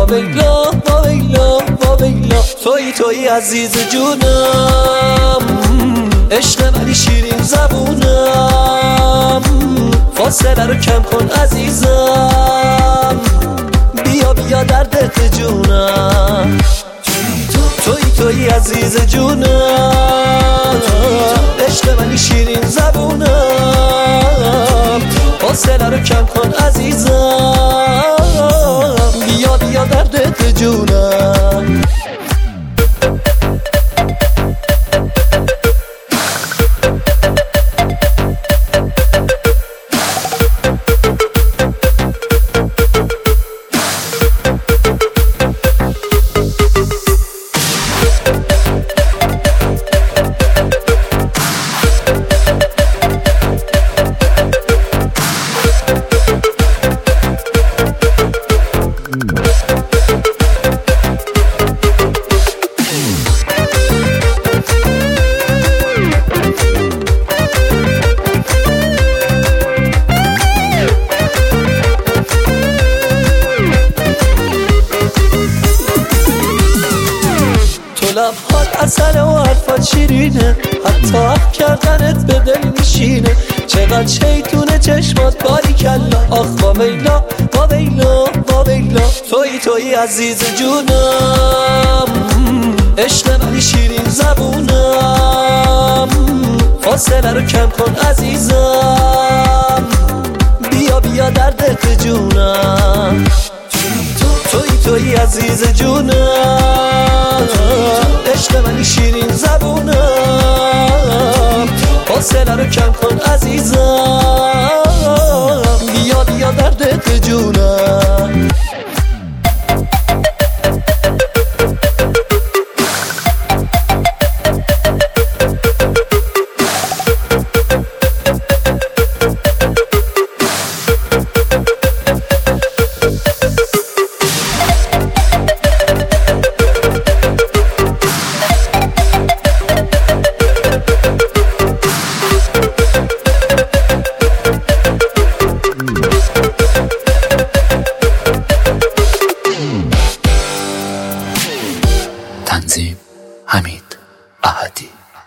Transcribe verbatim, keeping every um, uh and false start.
ویلا با ویلا با ویلا توی توی عزیز جونم، عشق ولی شیرین زبونم، فاصله رو کم کن عزیزم، بیا بیا در دل جونم، توی توی عزیز جونم، عشق ولی شیرین زبونم، فاصله رو کم کن عزیزم، بیا بیا در دل جونم. لبهات عسل و حرفات شیرینه، حتی حرف کردنت به دل میشینه، چقدر شیطونه چشمات باریکلا، آخ با ویلا با ویلا با ویلا توی توی عزیز جونم، عشق ولی شیرین زبونم، فاصله رو کم کن عزیزم، بیا بیا در دل جونم، توی توی عزیز جونم، عشق ولی شیرین زبونم، فاصله رو کم کن عزیزم، بیا بیا در دل جونم. تنظیم حمید احدی.